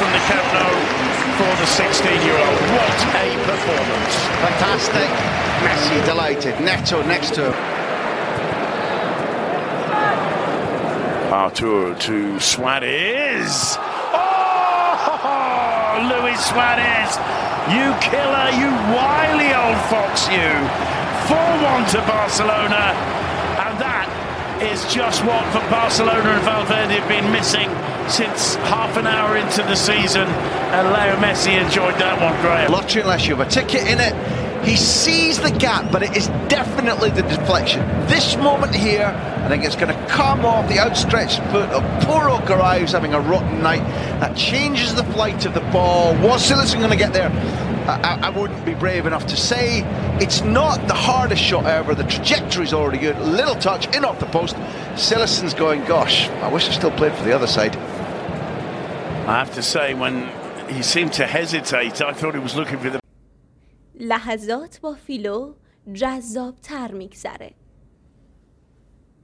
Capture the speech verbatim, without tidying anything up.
from the Camp Nou for the sixteen-year-old. What a performance. Fantastic. Messi delighted. Neto next to him. Artur to Suarez. Oh, Luis Suarez. You killer, you wily old fox, you. four one to Barcelona. And that is just what for Barcelona and Valverde have been missing since half an hour into the season. And Leo Messi enjoyed that one, Graham. Lottery unless you have a ticket in it. He sees the gap, but it is definitely the deflection. This moment here, I think it's going to come off the outstretched foot of poor Ocaray, having a rotten night. That changes the flight of the ball. Was Cillessen going to get there? I, I wouldn't be brave enough to say. It's not the hardest shot ever. The trajectory's already good. Little touch, in off the post. Cillessen's going, gosh, I wish I still played for the other side. I have to say, when he seemed to hesitate, I thought he was looking for the... لحظات با فیلو جذاب تر میگذره.